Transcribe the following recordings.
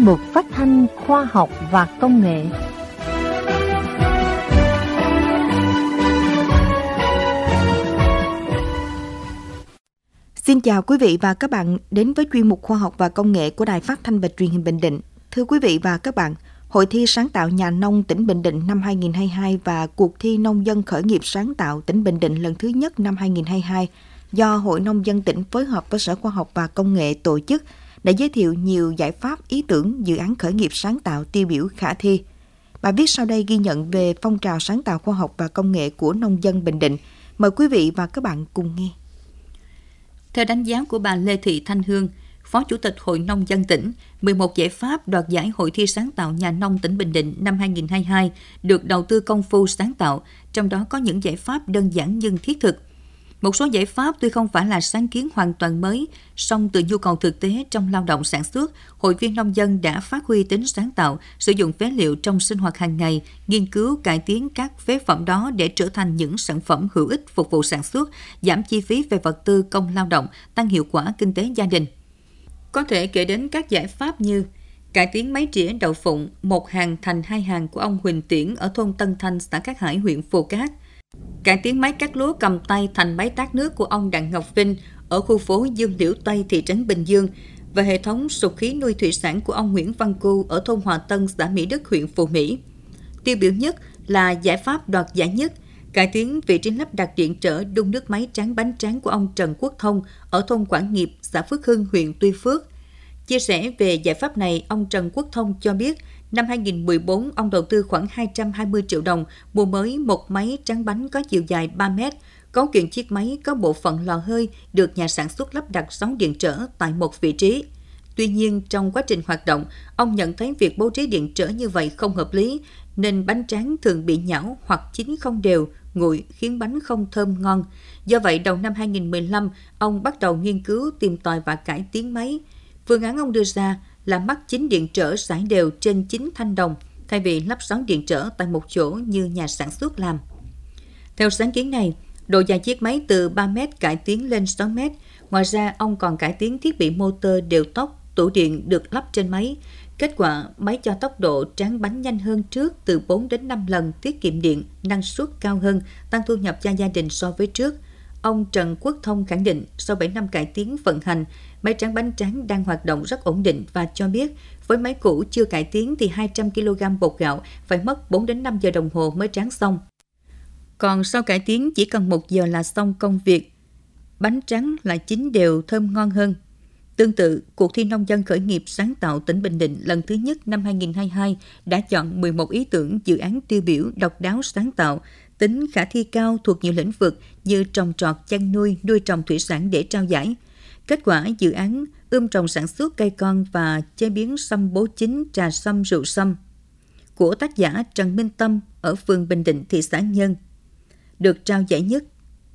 chuyên mục phát thanh khoa học và công nghệ. Xin chào quý vị và các bạn đến với chuyên mục khoa học và công nghệ của Đài Phát thanh và Truyền hình Bình Định. Thưa quý vị và các bạn, Hội thi sáng tạo nhà nông tỉnh Bình Định năm 2022 và cuộc thi nông dân khởi nghiệp sáng tạo tỉnh Bình Định lần thứ nhất năm 2022 do Hội Nông dân tỉnh phối hợp với Sở Khoa học và Công nghệ tổ chức đã giới thiệu nhiều giải pháp, ý tưởng, dự án khởi nghiệp sáng tạo tiêu biểu khả thi. Bài viết sau đây ghi nhận về phong trào sáng tạo khoa học và công nghệ của nông dân Bình Định. Mời quý vị và các bạn cùng nghe. Theo đánh giá của bà Lê Thị Thanh Hương, Phó Chủ tịch Hội Nông dân tỉnh, 11 giải pháp đoạt giải Hội thi sáng tạo nhà nông tỉnh Bình Định năm 2022 được đầu tư công phu sáng tạo, trong đó có những giải pháp đơn giản nhưng thiết thực. Một số giải pháp tuy không phải là sáng kiến hoàn toàn mới, song từ nhu cầu thực tế trong lao động sản xuất, hội viên nông dân đã phát huy tính sáng tạo, sử dụng phế liệu trong sinh hoạt hàng ngày, nghiên cứu cải tiến các phế phẩm đó để trở thành những sản phẩm hữu ích phục vụ sản xuất, giảm chi phí về vật tư công lao động, tăng hiệu quả kinh tế gia đình. Có thể kể đến các giải pháp như cải tiến máy trĩa đậu phụng 1 hàng thành 2 hàng của ông Huỳnh Tiễn ở thôn Tân Thanh, xã Cát Hải, huyện Phù Cát, cải tiến máy cắt lúa cầm tay thành máy tát nước của ông Đặng Ngọc Vinh ở khu phố Dương Liễu Tây, thị trấn Bình Dương và hệ thống sục khí nuôi thủy sản của ông Nguyễn Văn Cưu ở thôn Hòa Tân, xã Mỹ Đức, huyện Phù Mỹ. Tiêu biểu nhất là giải pháp đoạt giải nhất, cải tiến vị trí lắp đặt điện trở đun nước máy tráng bánh tráng của ông Trần Quốc Thông ở thôn Quảng Nghiệp, xã Phước Hưng, huyện Tuy Phước. Chia sẻ về giải pháp này, ông Trần Quốc Thông cho biết, năm 2014, ông đầu tư khoảng 220 triệu đồng mua mới một máy tráng bánh có chiều dài 3 mét. Cấu kiện chiếc máy có bộ phận lò hơi được nhà sản xuất lắp đặt 6 điện trở tại một vị trí. Tuy nhiên, trong quá trình hoạt động, ông nhận thấy việc bố trí điện trở như vậy không hợp lý, nên bánh tráng thường bị nhão hoặc chín không đều, nguội khiến bánh không thơm ngon. Do vậy, đầu năm 2015, ông bắt đầu nghiên cứu, tìm tòi và cải tiến máy. Phương án ông đưa ra là mắc 9 điện trở rải đều trên 9 thanh đồng, thay vì lắp 6 điện trở tại một chỗ như nhà sản xuất làm. Theo sáng kiến này, độ dài chiếc máy từ 3 m cải tiến lên 6 m. Ngoài ra, ông còn cải tiến thiết bị motor đều tốc, tủ điện được lắp trên máy. Kết quả, máy cho tốc độ tráng bánh nhanh hơn trước từ 4 đến 5 lần, tiết kiệm điện, năng suất cao hơn, tăng thu nhập cho gia đình so với trước. Ông Trần Quốc Thông khẳng định sau 7 năm cải tiến vận hành, máy tráng bánh tráng đang hoạt động rất ổn định và cho biết với máy cũ chưa cải tiến thì 200 kg bột gạo phải mất 4 đến 5 giờ đồng hồ mới tráng xong. Còn sau cải tiến chỉ cần 1 giờ là xong công việc. Bánh tráng lại chín đều, thơm ngon hơn. Tương tự, cuộc thi nông dân khởi nghiệp sáng tạo tỉnh Bình Định lần thứ nhất năm 2022 đã chọn 11 ý tưởng dự án tiêu biểu độc đáo sáng tạo, tính khả thi cao thuộc nhiều lĩnh vực như trồng trọt, chăn nuôi, nuôi trồng thủy sản để trao giải. Kết quả dự án trồng sản xuất cây con và chế biến sâm bố chính, trà sâm, rượu sâm của tác giả Trần Minh Tâm ở phường Bình Định, thị xã Nhân được trao giải nhất.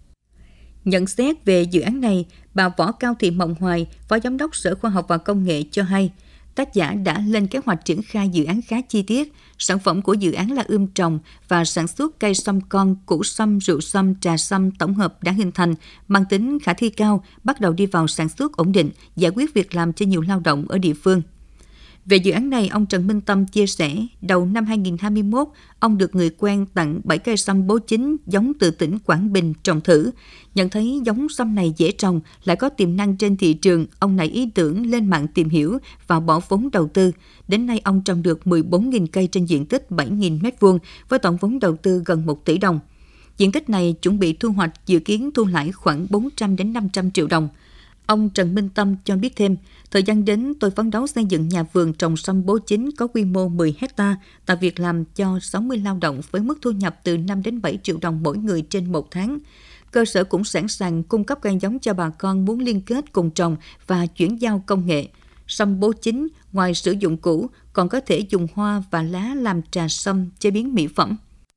Nhận xét về dự án này, bà Võ Cao Thị Mộng Hoài, Phó Giám đốc Sở Khoa học và Công nghệ cho hay, tác giả đã lên kế hoạch triển khai dự án khá chi tiết. Sản phẩm của dự án là trồng và sản xuất cây sâm con, củ sâm, rượu sâm, trà sâm tổng hợp đã hình thành, mang tính khả thi cao, bắt đầu đi vào sản xuất ổn định, giải quyết việc làm cho nhiều lao động ở địa phương. Về dự án này, ông Trần Minh Tâm chia sẻ, đầu năm 2021, ông được người quen tặng 7 cây sâm bố chính giống từ tỉnh Quảng Bình trồng thử. Nhận thấy giống sâm này dễ trồng, lại có tiềm năng trên thị trường, ông nảy ý tưởng lên mạng tìm hiểu và bỏ vốn đầu tư. Đến nay, ông trồng được 14.000 cây trên diện tích 7.000 m2 với tổng vốn đầu tư gần 1 tỷ đồng. Diện tích này chuẩn bị thu hoạch, dự kiến thu lãi khoảng 400 đến 500 triệu đồng. Ông Trần Minh Tâm cho biết thêm, thời gian đến tôi phấn đấu xây dựng nhà vườn trồng sâm bố chính có quy mô 10 hecta, tạo việc làm cho 60 lao động với mức thu nhập từ 5 đến 7 triệu đồng mỗi người trên một tháng. Cơ sở cũng sẵn sàng cung cấp cây giống cho bà con muốn liên kết cùng trồng và chuyển giao công nghệ. Sâm bố chính, ngoài sử dụng củ, còn có thể dùng hoa và lá làm trà sâm, chế biến mỹ phẩm.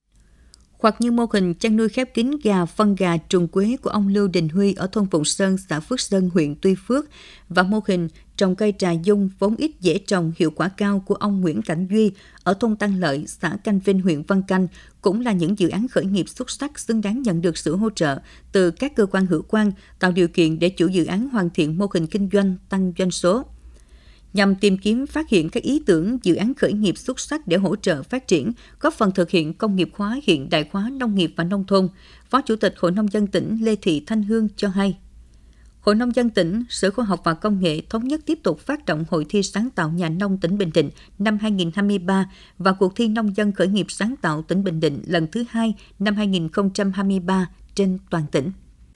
Hoặc như mô hình chăn nuôi khép kín gà, phân gà trùng quế của ông Lưu Đình Huy ở thôn Phụng Sơn, xã Phước Sơn, huyện Tuy Phước và mô hình trồng cây trà dung vốn ít dễ trồng, hiệu quả cao của ông Nguyễn Cảnh Duy ở thôn Tăng Lợi, xã Canh Vinh, huyện Vân Canh cũng là những dự án khởi nghiệp xuất sắc xứng đáng nhận được sự hỗ trợ từ các cơ quan hữu quan, tạo điều kiện để chủ dự án hoàn thiện mô hình kinh doanh, tăng doanh số. nhằm tìm kiếm phát hiện các ý tưởng, dự án khởi nghiệp xuất sắc để hỗ trợ phát triển, góp phần thực hiện công nghiệp hóa, hiện đại hóa nông nghiệp và nông thôn. Phó Chủ tịch Hội Nông dân tỉnh Lê Thị Thanh Hương cho hay. Hội Nông dân tỉnh, Sở Khoa học và Công nghệ thống nhất tiếp tục phát động Hội thi sáng tạo nhà nông tỉnh Bình Định năm 2023 và cuộc thi nông dân khởi nghiệp sáng tạo tỉnh Bình Định lần thứ 2 năm 2023 trên toàn tỉnh.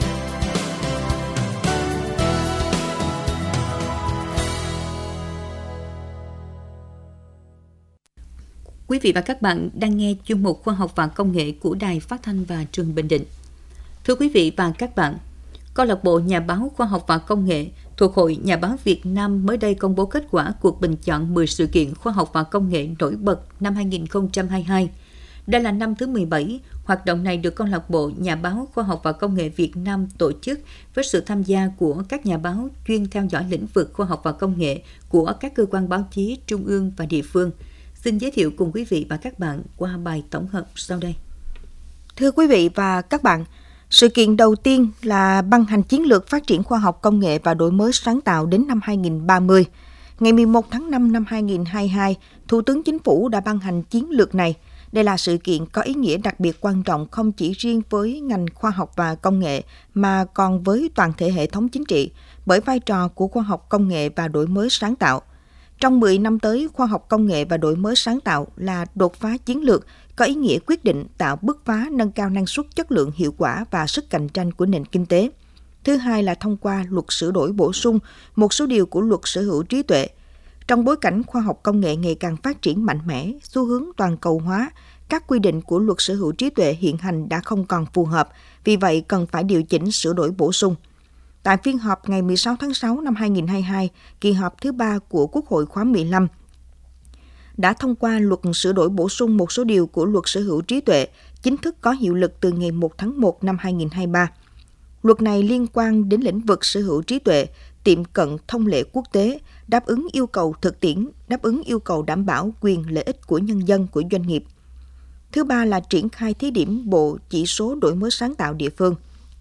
Quý vị và các bạn đang nghe chuyên mục Khoa học và Công nghệ của Đài Phát thanh và Truyền hình Bình Định. Thưa quý vị và các bạn, Câu lạc bộ Nhà báo Khoa học và Công nghệ thuộc Hội Nhà báo Việt Nam mới đây công bố kết quả cuộc bình chọn 10 sự kiện khoa học và công nghệ nổi bật năm 2022. Đây là năm thứ 17, hoạt động này được Câu lạc bộ Nhà báo Khoa học và Công nghệ Việt Nam tổ chức với sự tham gia của các nhà báo chuyên theo dõi lĩnh vực khoa học và công nghệ của các cơ quan báo chí trung ương và địa phương. Xin giới thiệu cùng quý vị và các bạn qua bài tổng hợp sau đây. Thưa quý vị và các bạn, sự kiện đầu tiên là ban hành chiến lược phát triển khoa học công nghệ và đổi mới sáng tạo đến năm 2030. Ngày 11 tháng 5 năm 2022, Thủ tướng Chính phủ đã ban hành chiến lược này. Đây là sự kiện có ý nghĩa đặc biệt quan trọng không chỉ riêng với ngành khoa học và công nghệ mà còn với toàn thể hệ thống chính trị, bởi vai trò của khoa học công nghệ và đổi mới sáng tạo. Trong 10 năm tới, khoa học công nghệ và đổi mới sáng tạo là đột phá chiến lược, có ý nghĩa quyết định tạo bứt phá nâng cao năng suất, chất lượng, hiệu quả và sức cạnh tranh của nền kinh tế. Thứ hai là thông qua luật sửa đổi bổ sung một số điều của luật sở hữu trí tuệ. Trong bối cảnh khoa học công nghệ ngày càng phát triển mạnh mẽ, xu hướng toàn cầu hóa, các quy định của luật sở hữu trí tuệ hiện hành đã không còn phù hợp, vì vậy cần phải điều chỉnh sửa đổi bổ sung. Tại phiên họp ngày 16 tháng 6 năm 2022, kỳ họp thứ 3 của Quốc hội khóa 15, đã thông qua luật sửa đổi bổ sung một số điều của luật sở hữu trí tuệ, chính thức có hiệu lực từ ngày 1 tháng 1 năm 2023. Luật này liên quan đến lĩnh vực sở hữu trí tuệ, tiệm cận thông lệ quốc tế, đáp ứng yêu cầu thực tiễn, đáp ứng yêu cầu đảm bảo quyền lợi ích của nhân dân, của doanh nghiệp. Thứ ba là triển khai thí điểm bộ chỉ số đổi mới sáng tạo địa phương.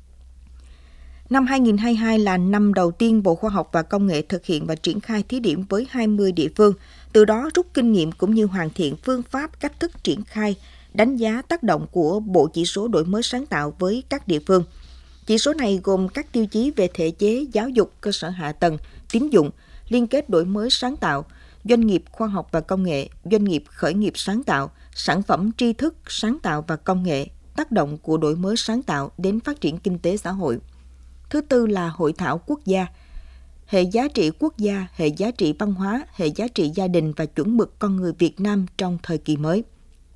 Năm 2022 là năm đầu tiên Bộ Khoa học và Công nghệ thực hiện và triển khai thí điểm với 20 địa phương, từ đó rút kinh nghiệm cũng như hoàn thiện phương pháp, cách thức triển khai, đánh giá tác động của bộ chỉ số đổi mới sáng tạo với các địa phương. Chỉ số này gồm các tiêu chí về thể chế, giáo dục, cơ sở hạ tầng, tín dụng, liên kết đổi mới sáng tạo, doanh nghiệp khoa học và công nghệ, doanh nghiệp khởi nghiệp sáng tạo, sản phẩm tri thức, sáng tạo và công nghệ, tác động của đổi mới sáng tạo đến phát triển kinh tế xã hội. Thứ tư là hội thảo quốc gia, hệ giá trị quốc gia, hệ giá trị văn hóa, hệ giá trị gia đình và chuẩn mực con người Việt Nam trong thời kỳ mới.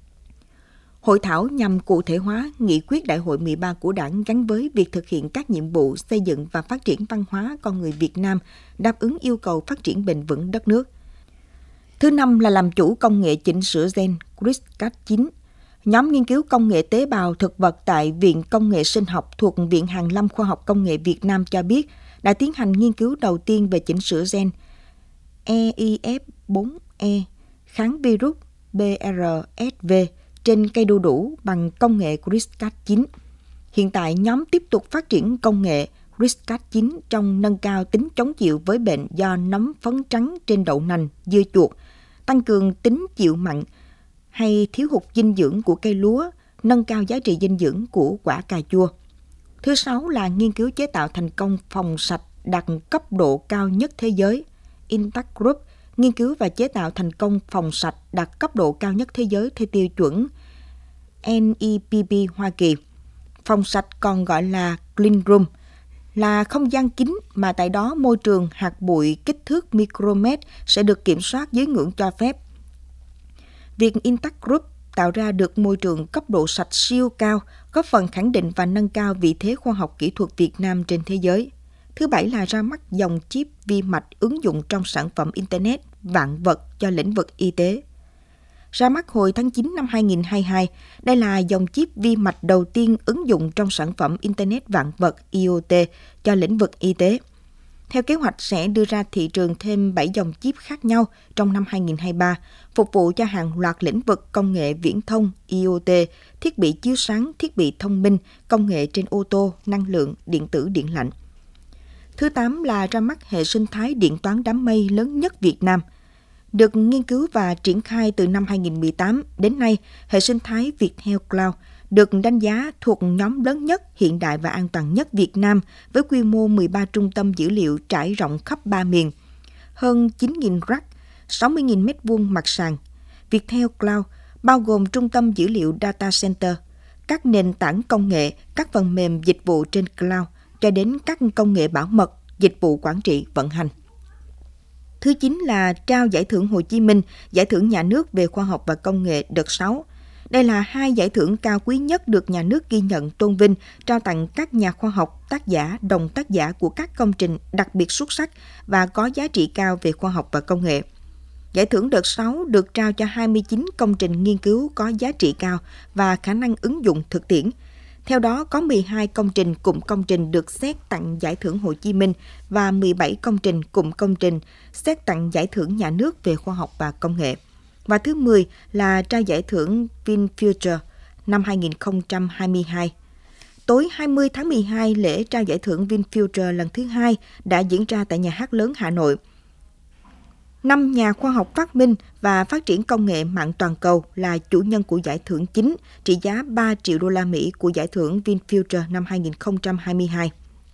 Hội thảo nhằm cụ thể hóa nghị quyết Đại hội 13 của Đảng gắn với việc thực hiện các nhiệm vụ xây dựng và phát triển văn hóa con người Việt Nam, đáp ứng yêu cầu phát triển bền vững đất nước. Thứ năm là làm chủ công nghệ chỉnh sửa gen CRISPR-Cas9. Nhóm nghiên cứu công nghệ tế bào thực vật tại Viện Công nghệ Sinh học thuộc Viện Hàn lâm Khoa học Công nghệ Việt Nam cho biết đã tiến hành nghiên cứu đầu tiên về chỉnh sửa gen EIF4E kháng virus BRSV trên cây đu đủ bằng công nghệ CRISPR-Cas9. Hiện tại, nhóm tiếp tục phát triển công nghệ CRISPR-Cas9 trong nâng cao tính chống chịu với bệnh do nấm phấn trắng trên đậu nành, dưa chuột, tăng cường tính chịu mặn hay thiếu hụt dinh dưỡng của cây lúa, nâng cao giá trị dinh dưỡng của quả cà chua. Thứ sáu là nghiên cứu chế tạo thành công phòng sạch đạt cấp độ cao nhất thế giới. Intact Group nghiên cứu và chế tạo thành công phòng sạch đạt cấp độ cao nhất thế giới theo tiêu chuẩn NEPP Hoa Kỳ. Phòng sạch còn gọi là Clean Room, là không gian kín mà tại đó môi trường hạt bụi kích thước micromet sẽ được kiểm soát dưới ngưỡng cho phép. Việc Intact Group tạo ra được môi trường cấp độ sạch siêu cao, góp phần khẳng định và nâng cao vị thế khoa học kỹ thuật Việt Nam trên thế giới. Thứ bảy là ra mắt dòng chip vi mạch ứng dụng trong sản phẩm Internet vạn vật cho lĩnh vực y tế. Ra mắt hồi tháng 9 năm 2022, đây là dòng chip vi mạch đầu tiên ứng dụng trong sản phẩm Internet vạn vật IoT cho lĩnh vực y tế. Theo kế hoạch sẽ đưa ra thị trường thêm 7 dòng chip khác nhau trong năm 2023, phục vụ cho hàng loạt lĩnh vực công nghệ viễn thông, IoT, thiết bị chiếu sáng, thiết bị thông minh, công nghệ trên ô tô, năng lượng, điện tử, điện lạnh. Thứ 8 là ra mắt hệ sinh thái điện toán đám mây lớn nhất Việt Nam. Được nghiên cứu và triển khai từ năm 2018 đến nay, hệ sinh thái Viettel Cloud được đánh giá thuộc nhóm lớn nhất, hiện đại và an toàn nhất Việt Nam với quy mô 13 trung tâm dữ liệu trải rộng khắp 3 miền, hơn 9.000 rack, 60.000 m2 mặt sàn. Viettel Cloud bao gồm trung tâm dữ liệu data center, các nền tảng công nghệ, các phần mềm dịch vụ trên cloud, cho đến các công nghệ bảo mật, dịch vụ quản trị, vận hành. Thứ 9 là trao Giải thưởng Hồ Chí Minh, Giải thưởng Nhà nước về khoa học và công nghệ đợt 6. Đây là 2 giải thưởng cao quý nhất được nhà nước ghi nhận tôn vinh, trao tặng các nhà khoa học, tác giả, đồng tác giả của các công trình đặc biệt xuất sắc và có giá trị cao về khoa học và công nghệ. Giải thưởng đợt 6 được trao cho 29 công trình nghiên cứu có giá trị cao và khả năng ứng dụng thực tiễn. Theo đó, có 12 công trình, cụm công trình được xét tặng Giải thưởng Hồ Chí Minh và 17 công trình, cụm công trình xét tặng Giải thưởng Nhà nước về khoa học và công nghệ. Và thứ 10 là trao Giải thưởng VinFuture năm 2022. Tối 20 tháng 12, lễ trao Giải thưởng VinFuture lần thứ 2 đã diễn ra tại Nhà hát lớn Hà Nội. 5 nhà khoa học phát minh và phát triển công nghệ mạng toàn cầu là chủ nhân của giải thưởng chính, trị giá 3 triệu đô la Mỹ của giải thưởng VinFuture năm 2022.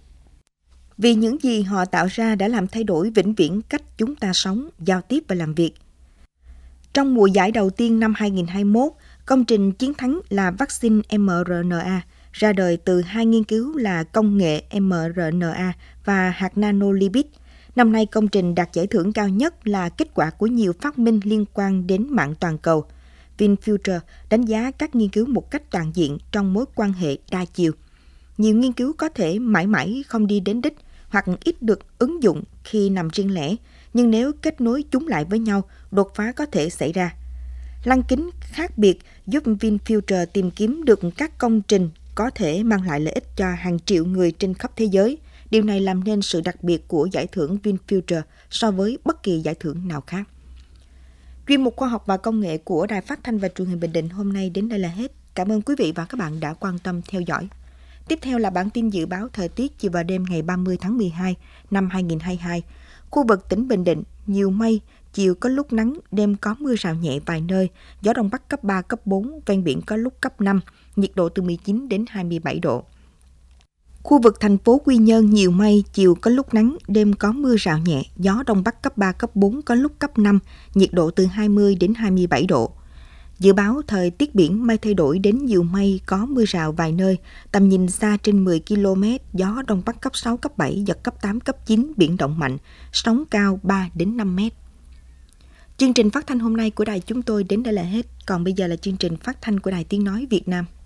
Vì những gì họ tạo ra đã làm thay đổi vĩnh viễn cách chúng ta sống, giao tiếp và làm việc. Trong mùa giải đầu tiên năm 2021, công trình chiến thắng là vaccine mRNA, ra đời từ 2 nghiên cứu là công nghệ mRNA và hạt nanolipid. Năm nay, công trình đạt giải thưởng cao nhất là kết quả của nhiều phát minh liên quan đến mạng toàn cầu. VinFuture đánh giá các nghiên cứu một cách toàn diện trong mối quan hệ đa chiều. Nhiều nghiên cứu có thể mãi mãi không đi đến đích hoặc ít được ứng dụng khi nằm riêng lẻ, nhưng nếu kết nối chúng lại với nhau, đột phá có thể xảy ra. Lăng kính khác biệt giúp VinFuture tìm kiếm được các công trình có thể mang lại lợi ích cho hàng triệu người trên khắp thế giới. Điều này làm nên sự đặc biệt của giải thưởng VinFuture so với bất kỳ giải thưởng nào khác. Chuyên mục khoa học và công nghệ của Đài Phát thanh và Truyền hình Bình Định hôm nay đến đây là hết. Cảm ơn quý vị và các bạn đã quan tâm theo dõi. Tiếp theo là bản tin dự báo thời tiết chiều và đêm ngày 30 tháng 12 năm 2022. Khu vực tỉnh Bình Định, nhiều mây, chiều có lúc nắng, đêm có mưa rào nhẹ vài nơi, gió Đông Bắc cấp 3, cấp 4, ven biển có lúc cấp 5, nhiệt độ từ 19 đến 27 độ. Khu vực thành phố Quy Nhơn nhiều mây, chiều có lúc nắng, đêm có mưa rào nhẹ, gió Đông Bắc cấp 3, cấp 4, có lúc cấp 5, nhiệt độ từ 20 đến 27 độ. Dự báo thời tiết biển mây thay đổi đến nhiều mây, có mưa rào vài nơi, tầm nhìn xa trên 10 km, gió Đông Bắc cấp 6, cấp 7, giật cấp 8, cấp 9, biển động mạnh, sóng cao 3 đến 5 mét. Chương trình phát thanh hôm nay của đài chúng tôi đến đây là hết, còn bây giờ là chương trình phát thanh của Đài Tiếng Nói Việt Nam.